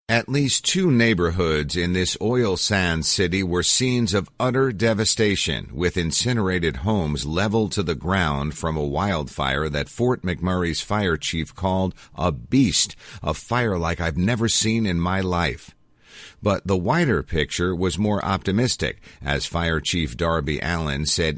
At least two neighborhoods in this oil sands city were scenes of utter devastation, with incinerated homes leveled to the ground from a wildfire that Fort McMurray's fire chief called a beast, a fire like I've never seen in my life. But the wider picture was more optimistic, as Fire Chief Darby Allen said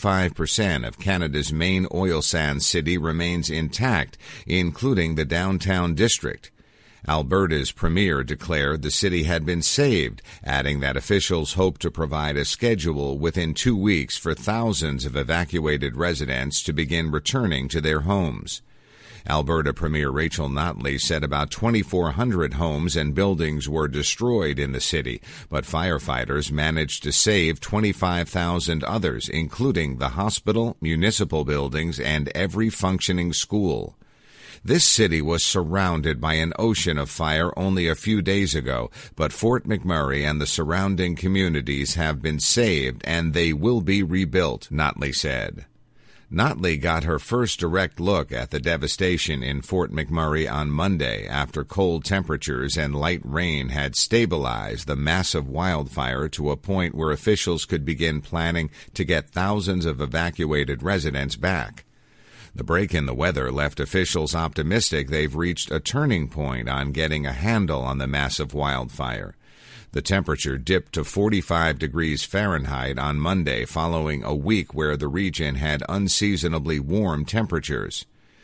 85% of Canada's main oil sands city remains intact, including the downtown district. Alberta's premier declared the city had been saved, adding that officials hope to provide a schedule within 2 weeks for thousands of evacuated residents to begin returning to their homes. Alberta Premier Rachel Notley said about 2,400 homes and buildings were destroyed in the city, but firefighters managed to save 25,000 others, including the hospital, municipal buildings, and every functioning school. This city was surrounded by an ocean of fire only a few days ago, but Fort McMurray and the surrounding communities have been saved and they will be rebuilt, Notley said. Notley got her first direct look at the devastation in Fort McMurray on Monday after cold temperatures and light rain had stabilized the massive wildfire to a point where officials could begin planning to get thousands of evacuated residents back. The break in the weather left officials optimistic they've reached a turning point on getting a handle on the massive wildfire. The temperature dipped to 45 degrees Fahrenheit on Monday following a week where the region had unseasonably warm temperatures.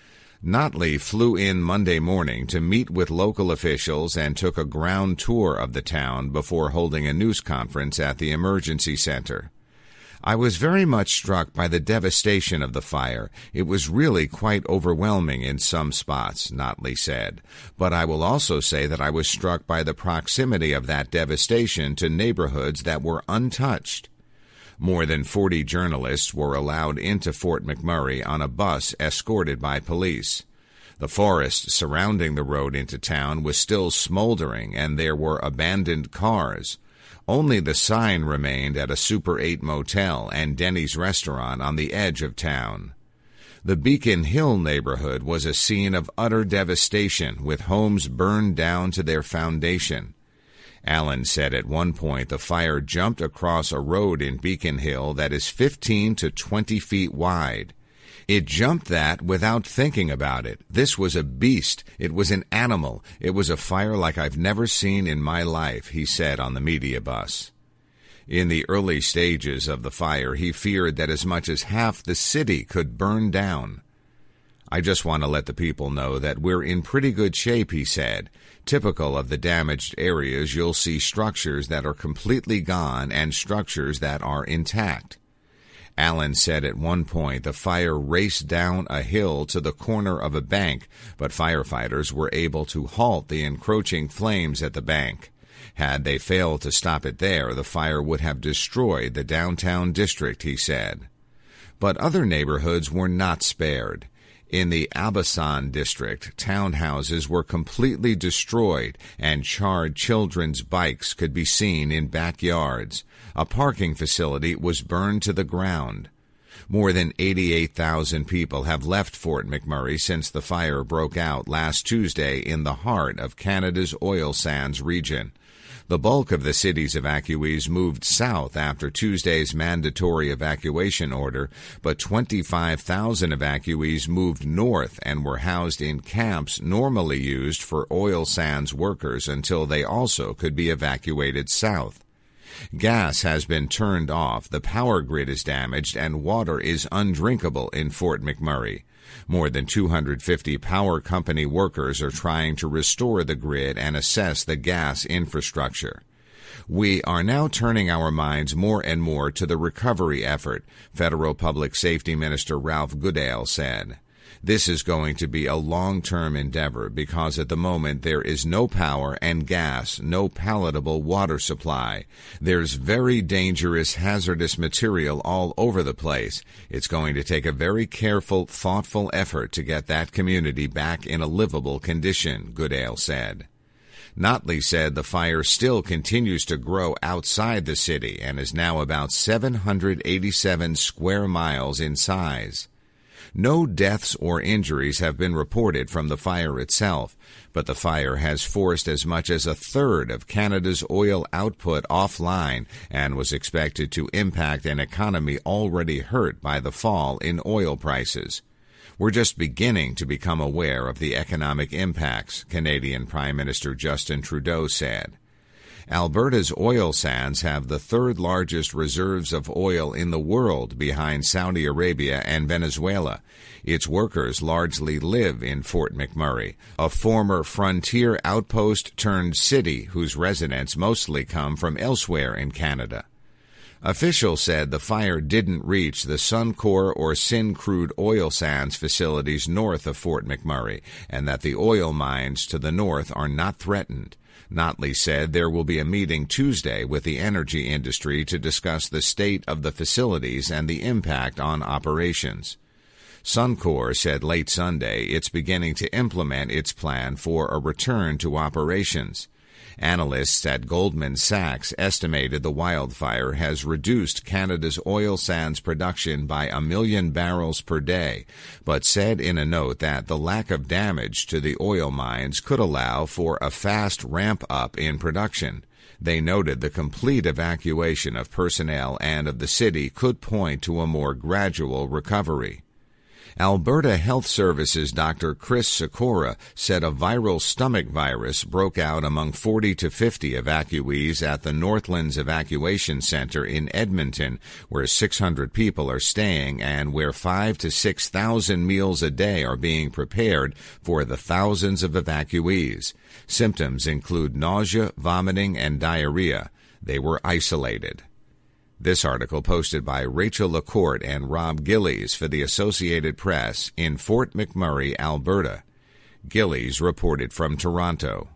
Notley flew in Monday morning to meet with local officials and took a ground tour of the town before holding a news conference at the emergency center. I was very much struck by the devastation of the fire. It was really quite overwhelming in some spots, Notley said. But I will also say that I was struck by the proximity of that devastation to neighborhoods that were untouched. More than 40 journalists were allowed into Fort McMurray on a bus escorted by police. The forest surrounding the road into town was still smoldering, and there were abandoned cars. Only the sign remained at a Super 8 motel and Denny's restaurant on the edge of town. The Beacon Hill neighborhood was a scene of utter devastation, with homes burned down to their foundation. Allen said at one point the fire jumped across a road in Beacon Hill that is 15 to 20 feet wide. It jumped that without thinking about it. This was a beast. It was an animal. It was a fire like I've never seen in my life, he said on the media bus. In the early stages of the fire, he feared that as much as half the city could burn down. I just want to let the people know that we're in pretty good shape, he said. Typical of the damaged areas, you'll see structures that are completely gone and structures that are intact. Allen said at one point the fire raced down a hill to the corner of a bank, but firefighters were able to halt the encroaching flames at the bank. Had they failed to stop it there, the fire would have destroyed the downtown district, he said. But other neighborhoods were not spared. In the Abasan district, townhouses were completely destroyed and charred children's bikes could be seen in backyards. A parking facility was burned to the ground. More than 88,000 people have left Fort McMurray since the fire broke out last Tuesday in the heart of Canada's oil sands region. The bulk of the city's evacuees moved south after Tuesday's mandatory evacuation order, but 25,000 evacuees moved north and were housed in camps normally used for oil sands workers until they also could be evacuated south. Gas has been turned off, the power grid is damaged, and water is undrinkable in Fort McMurray. More than 250 power company workers are trying to restore the grid and assess the gas infrastructure. We are now turning our minds more and more to the recovery effort, Federal Public Safety Minister Ralph Goodale said. This is going to be a long-term endeavor because at the moment there is no power and gas, no palatable water supply. There's very dangerous, hazardous material all over the place. It's going to take a very careful, thoughtful effort to get that community back in a livable condition, Goodale said. Notley said the fire still continues to grow outside the city and is now about 787 square miles in size. No deaths or injuries have been reported from the fire itself, but the fire has forced as much as a third of Canada's oil output offline and was expected to impact an economy already hurt by the fall in oil prices. We're just beginning to become aware of the economic impacts, Canadian Prime Minister Justin Trudeau said. Alberta's oil sands have the third largest reserves of oil in the world behind Saudi Arabia and Venezuela. Its workers largely live in Fort McMurray, a former frontier outpost turned city whose residents mostly come from elsewhere in Canada. Officials said the fire didn't reach the Suncor or Syncrude oil sands facilities north of Fort McMurray, and that the oil mines to the north are not threatened. Notley said there will be a meeting Tuesday with the energy industry to discuss the state of the facilities and the impact on operations. Suncor said late Sunday it's beginning to implement its plan for a return to operations. Analysts at Goldman Sachs estimated the wildfire has reduced Canada's oil sands production by 1 million barrels per day, but said in a note that the lack of damage to the oil mines could allow for a fast ramp-up in production. They noted the complete evacuation of personnel and of the city could point to a more gradual recovery. Alberta Health Services Dr. Chris Sikora said a viral stomach virus broke out among 40 to 50 evacuees at the Northlands Evacuation Center in Edmonton, where 600 people are staying and where 5,000 to 6,000 meals a day are being prepared for the thousands of evacuees. Symptoms include nausea, vomiting, and diarrhea. They were isolated. This article posted by Rachel LaCourte and Rob Gillies for the Associated Press in Fort McMurray, Alberta. Gillies reported from Toronto.